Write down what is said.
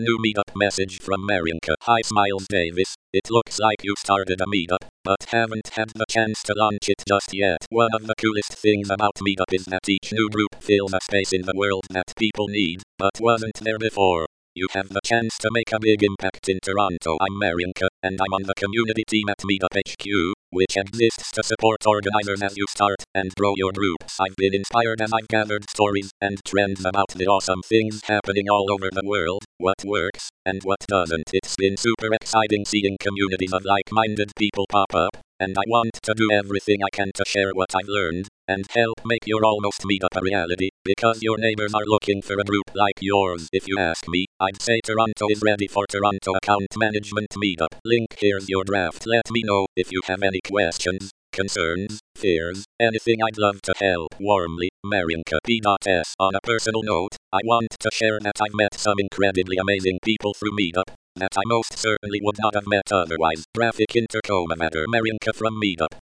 New meetup message from Marianka. Hi Smiles Davis, it looks like you started a meetup, but haven't had the chance to launch it just yet. One of the coolest things about meetup is that each new group fills a space in the world that people need, but wasn't there before. You have the chance to make a big impact in Toronto. I'm Marianka, and I'm on the community team at Meetup HQ, which exists to support organizers as you start and grow your groups. I've been inspired as I've gathered stories and trends about the awesome things happening all over the world, what works, and what doesn't. It's been super exciting seeing communities of like-minded people pop up, and I want to do everything I can to share what I've learned, and help make your almost meetup a reality, because your neighbors are looking for a group like yours. If you ask me, I'd say Toronto is ready for Toronto Account Management Meetup. Link here's your draft. Let me know if you have any questions, concerns, fears, anything. I'd love to help. Warmly, Marianka P.S. On a personal note, I want to share that I've met some incredibly amazing people through Meetup that I most certainly would not have met otherwise. Graphic Intercom Amateur Marianka from Meetup.